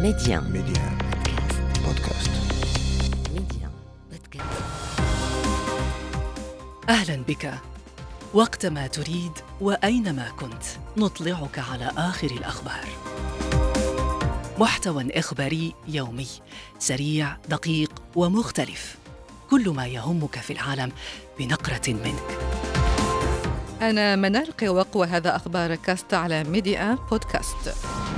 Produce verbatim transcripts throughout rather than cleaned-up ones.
ميديان ميديان بودكاست. ميديان بودكاست. أهلا بك. وقتما تريد وأينما كنت نطلعك على آخر الأخبار. محتوى إخباري يومي سريع دقيق ومختلف، كل ما يهمك في العالم بنقرة منك. أنا منال قوق وهذا أخبار كاست على ميديا بودكاست.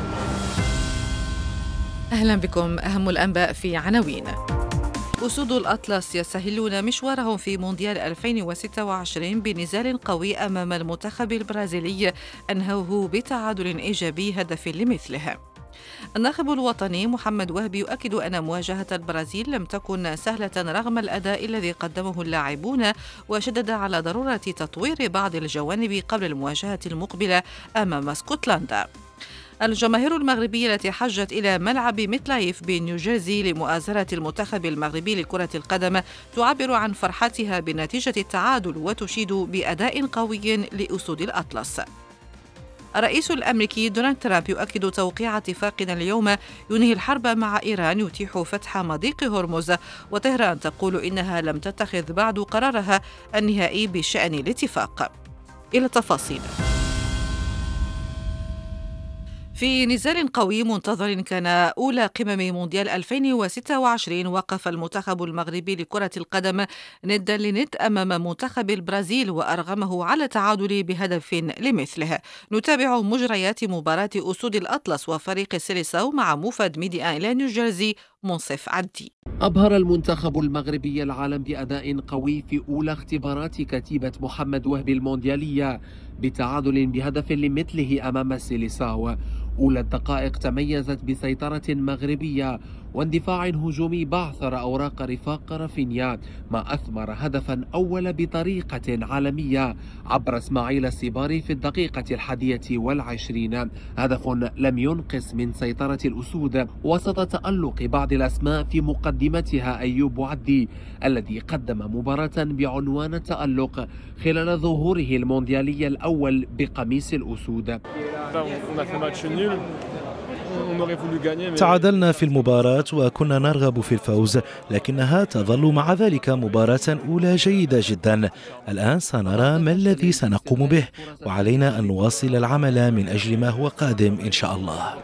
أهلا بكم. أهم الأنباء في عناوين. أسود الأطلس يسهلون مشوارهم في مونديال ألفين وستة وعشرين بنزال قوي أمام المنتخب البرازيلي أنهوه بتعادل إيجابي هدف لمثله. الناخب الوطني محمد وهبي يؤكد أن مواجهة البرازيل لم تكن سهلة رغم الأداء الذي قدمه اللاعبون، وشدد على ضرورة تطوير بعض الجوانب قبل المواجهة المقبلة أمام اسكتلندا. الجماهير المغربية التي حجت إلى ملعب ميتلايف بنيوجيرسي لمؤازرة المنتخب المغربي لكرة القدم تعبر عن فرحتها بنتيجة التعادل وتشيد بأداء قوي لأسود الأطلس. الرئيس الأمريكي دونالد ترامب يؤكد توقيع اتفاق اليوم ينهي الحرب مع إيران يتيح فتح مضيق هرمز، وطهران تقول إنها لم تتخذ بعد قرارها النهائي بشأن الاتفاق. إلى التفاصيل. في نزال قوي منتظر كان أولى قمم مونديال ألفين وستة وعشرين، وقف المنتخب المغربي لكرة القدم ندا لند أمام منتخب البرازيل وأرغمه على التعادل بهدف لمثله. نتابع مجريات مباراة أسود الأطلس وفريق سيليساو مع موفد ميديا إلى نيوجيرسي. منصف عدي. أبهر المنتخب المغربي العالم بأداء قوي في أولى اختبارات كتيبة محمد وهبي المونديالية بتعادل بهدف لمثله أمام سيليساو. أولى الدقائق تميزت بسيطرة مغربية واندفاع هجومي بعثر أوراق رفاق رافينيا، ما أثمر هدفا أول بطريقة عالمية عبر إسماعيل السباري في الدقيقة الحادية والعشرين. هدف لم ينقص من سيطرة الأسود وسط تألق بعض الأسماء في مقدمتها أيوب عدي الذي قدم مباراة بعنوان التألق خلال ظهوره المونديالي الأول بقميص الأسود. تعادلنا في المباراة وكنا نرغب في الفوز، لكنها تظل مع ذلك مباراة أولى جيدة جدا. الآن سنرى ما الذي سنقوم به، وعلينا أن نواصل العمل من أجل ما هو قادم إن شاء الله.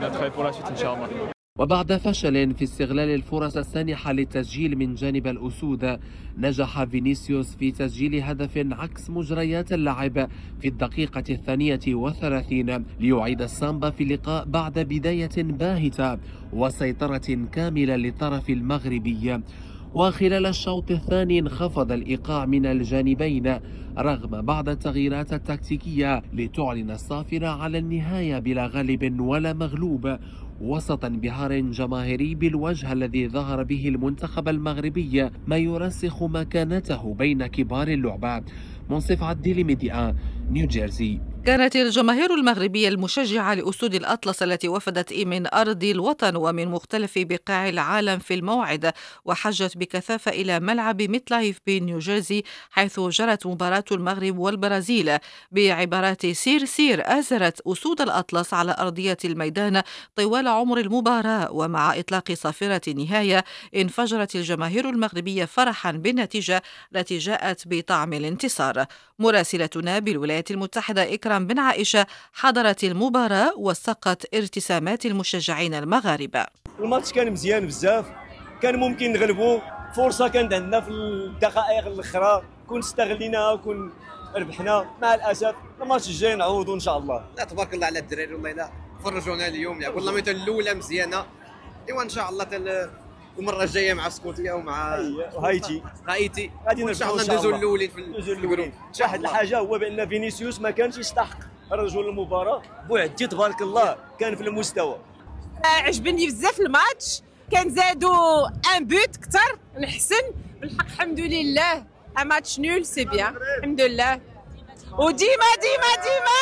وبعد فشل في استغلال الفرص السانحة للتسجيل من جانب الأسود، نجح فينيسيوس في تسجيل هدف عكس مجريات اللعب في الدقيقة الثانية والثلاثين ليعيد السامبا في اللقاء بعد بداية باهتة وسيطرة كاملة للطرف المغربي. وخلال الشوط الثاني انخفض الإيقاع من الجانبين رغم بعض التغييرات التكتيكية لتعلن الصافرة على النهاية بلا غالب ولا مغلوب، وسط انبهار جماهيري بالوجه الذي ظهر به المنتخب المغربي، ما يرسخ مكانته بين كبار اللعبة. منصف عدي لميديا نيوجيرسي. كانت الجماهير المغربية المشجعة لأسود الأطلس التي وفدت من أرض الوطن ومن مختلف بقاع العالم في الموعد، وحجت بكثافة إلى ملعب ميتلايف بنيوجيرسي حيث جرت مباراة المغرب والبرازيل. بعبارات سير سير أزرت أسود الأطلس على أرضية الميدان طوال عمر المباراة، ومع إطلاق صافرة النهاية انفجرت الجماهير المغربية فرحا بالنتيجة التي جاءت بطعم الانتصار. مراسلتنا بالولايات المتحدة إكرام بن عائشة حضرت المباراة وسقت ارتسامات المشجعين المغاربة. الماتش كان مزيان بزاف، كان ممكن نغلبوا، فرصة كانت عندنا في الدقائق الأخرى كون استغليناها وكون ربحنا. مع الأسف الماتش الجاي نعوضوا إن شاء الله. لا تبارك الله على الدراري، والله لا فرجونا اليوم يعني والله مثلا الأولى مزيانة. إيوا إن شاء الله تل... المرة الجاية مع سكوتيا ومع هايتي هايتي غادي إن شاء الله ندوزو الأولين في الجروب. واحد الحاجة هو بأن فينيسيوس ما كانش يستحق رجل المباراة، بوعدتي تبارك الله كان في المستوى. عجبني بزاف الماتش، كان زادوا ان بوت كثر نحسن بالحق. الحمد لله ماتش نول سي بيان الحمد لله. وديما ديما ديما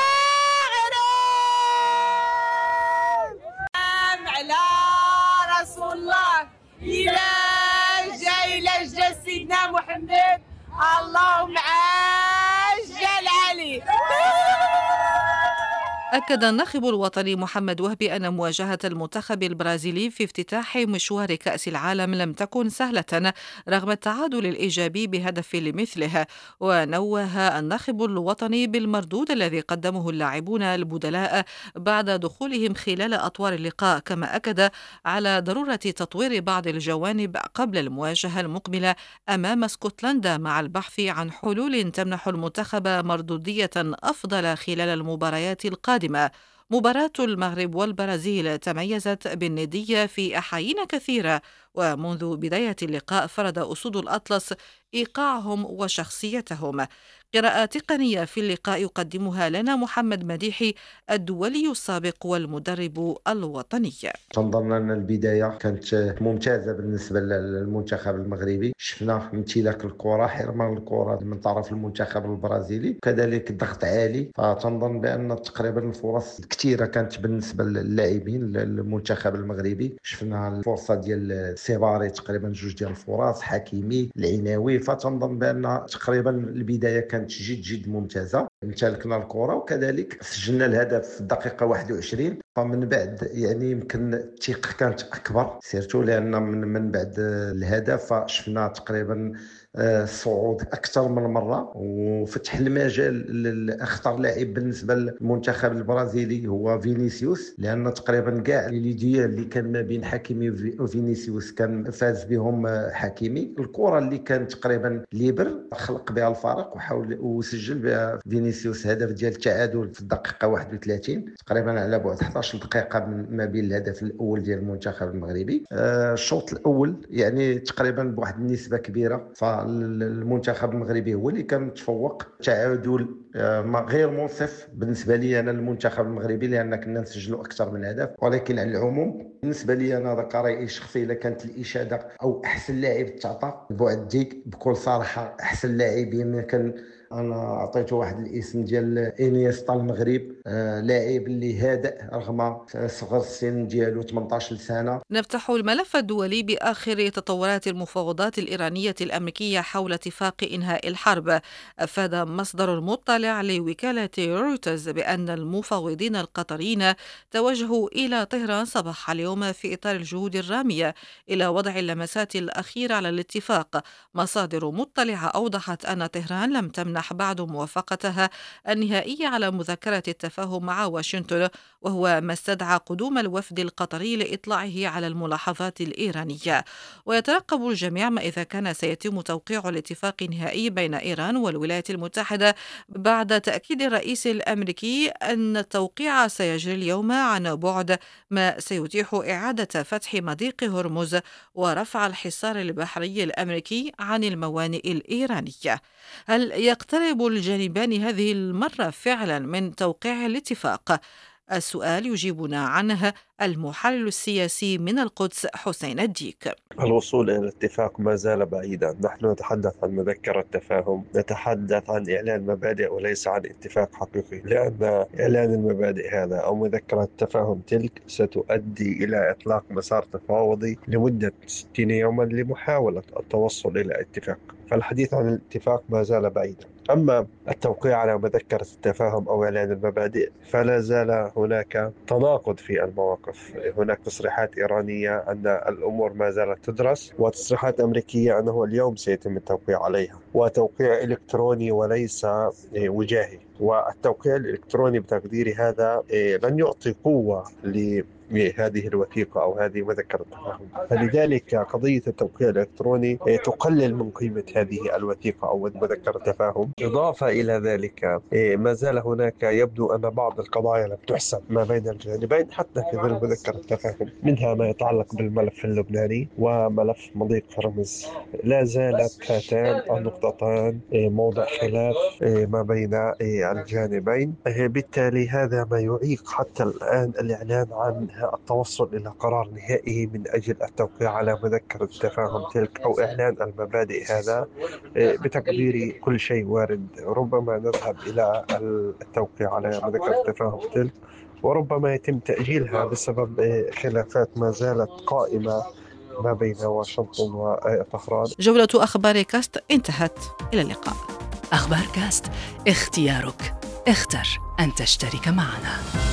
على رسول الله إلى جاي إلى جا سيدنا محمد اللهم عجل عليه. أكد الناخب الوطني محمد وهبي أن مواجهة المنتخب البرازيلي في افتتاح مشوار كأس العالم لم تكن سهلة رغم التعادل الإيجابي بهدف لمثله. ونوه الناخب الوطني بالمردود الذي قدمه اللاعبون البدلاء بعد دخولهم خلال أطوار اللقاء، كما أكد على ضرورة تطوير بعض الجوانب قبل المواجهة المقبلة أمام اسكتلندا مع البحث عن حلول تمنح المنتخب مردودية أفضل خلال المباريات القادمة. مباراة المغرب والبرازيل تميزت بالندية في أحايين كثيرة، ومنذ بداية اللقاء فرض أسود الأطلس إيقاعهم وشخصيتهم. قراءة تقنية في اللقاء يقدمها لنا محمد مديحي الدولي السابق والمدرب الوطني. نظن أن البداية كانت ممتازة بالنسبة للمنتخب المغربي. شفنا امتلاك الكرة، حرمان الكرة من طرف المنتخب البرازيلي، كذلك ضغط عالي. فتنظن بأن تقريبا الفرص كثيرة كانت بالنسبة للاعبين المنتخب المغربي. شفنا الفرصة ديال سيباري تقريبا جوج ديال الفرص، حكيمي، العناوي. فتنظن بأن تقريبا البداية كانت جد جد ممتازة. امتلكنا الكرة وكذلك سجلنا الهدف في الدقيقة واحد وعشرين. فمن بعد يعني يمكن الثقة كانت أكبر، سيرتو لأن من, من بعد الهدف شفنا تقريبا الصعود أكثر من مرة وفتح المجال لأخطر لاعب بالنسبة للمنتخب البرازيلي هو فينيسيوس، لأن تقريبا كاع لي ديال اللي كان ما بين حكيمي وفينيسيوس كان فاز بهم حكيمي. الكرة اللي كانت تقريبا ليبر خلق بها الفارق وحاول وسجل بها فينيسيوس هدف ديال التعادل في الدقيقة واحد وثلاثين تقريبا على بعد إحدى عشرة دقيقة ما بين الهدف الأول ديال المنتخب المغربي. الشوط الأول يعني تقريبا بواحد النسبة كبيرة فالمنتخب المغربي هو اللي كان متفوق. تعادل غير منصف بالنسبة لي أنا المنتخب المغربي، لأن كنا نسجلوا أكثر من هدف. ولكن على العموم بالنسبة لي أنا ذاك رأيي الشخصي إلا كانت الإشادة أو أحسن لاعب تعطى بوعدي بكل صراحة أحسن لاعب يمكن أنا أعطيته واحد الاسم ديال إنيستا المغرب. آه لاعب اللي هادئ رغم صغر السن ديالو ثمانية عشر سنة. نفتح الملف الدولي بآخر تطورات المفاوضات الإيرانية الأمريكية حول اتفاق إنهاء الحرب. أفاد مصدر مطلع لوكالة رويترز بأن المفاوضين القطريين توجهوا إلى طهران صباح اليوم في إطار الجهود الرامية إلى وضع اللمسات الأخيرة على الاتفاق. مصادر مطلعة أوضحت أن طهران لم تمنح بعد موافقتها النهائية على مذكرة التفاهم مع واشنطن، وهو ما استدعى قدوم الوفد القطري لإطلاعه على الملاحظات الإيرانية. ويترقب الجميع ما إذا كان سيتم توقيع الاتفاق النهائي بين إيران والولايات المتحدة بعد تأكيد الرئيس الأمريكي أن التوقيع سيجري اليوم عن بعد، ما سيتيح إعادة فتح مضيق هرمز ورفع الحصار البحري الأمريكي عن الموانئ الإيرانية. هل يقترب الجانبان هذه المرة فعلا من توقيع الاتفاق؟ السؤال يجيبنا عنه المحلل السياسي من القدس حسين الديك. الوصول إلى الاتفاق ما زال بعيدا. نحن نتحدث عن مذكرة تفاهم، نتحدث عن إعلان مبادئ وليس عن اتفاق حقيقي، لأن إعلان المبادئ هذا أو مذكرة تفاهم تلك ستؤدي إلى إطلاق مسار تفاوضي لمدة ستين يوما لمحاولة التوصل إلى اتفاق. فالحديث عن الاتفاق ما زال بعيدا. أما التوقيع على مذكرة التفاهم أو إعلان المبادئ فلا زال هناك تناقض في المواقف. هناك تصريحات إيرانية أن الأمور ما زالت تدرس، وتصريحات أمريكية أنه اليوم سيتم التوقيع عليها، وتوقيع إلكتروني وليس وجاهي. والتوقيع الإلكتروني بتقديري هذا لن يعطي قوة لهذه الوثيقة أو هذه مذكرة التفاهم. فلذلك قضية التوقيع الإلكتروني تقلل من قيمة هذه الوثيقة أو مذكرة التفاهم. إضافة إلى ذلك ما زال هناك يبدو أن بعض القضايا لم تحسم ما بين الجانبين حتى في ظل مذكرة التفاهم، منها ما يتعلق بالملف اللبناني وملف مضيق هرمز. لا زالت هاتان النقطتان موضع خلاف ما بين الجانبين. بالتالي هذا ما يعيق حتى الآن الإعلان عن التوصل إلى قرار نهائي من أجل التوقيع على مذكرة التفاهم تلك أو إعلان المبادئ هذا. بتقديري كل شيء وارد، ربما نذهب إلى التوقيع على مذكرة التفاهم تلك وربما يتم تأجيلها بسبب خلافات ما زالت قائمة ما بين واشنطن وطهران. جولة أخبار كاست انتهت، إلى اللقاء. أخبار كاست، اختيارك، اختر أن تشترك معنا.